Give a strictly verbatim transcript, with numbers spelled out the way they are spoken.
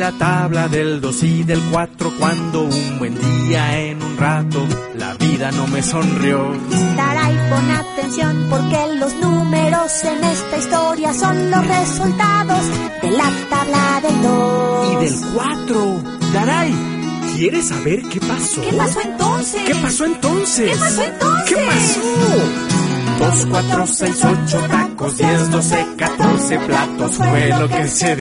la tabla del dos y del cuatro, cuando un buen día en un rato la vida no me sonrió. Daray, pon atención, porque los números en esta historia son los resultados de la tabla del dos y del cuatro. Daray, ¿quieres saber qué pasó? ¿Qué pasó entonces? ¿Qué pasó entonces? ¿Qué pasó entonces? ¿Qué pasó? Dos, cuatro, seis, ocho tacos, diez, doce, catorce platos fue lo que se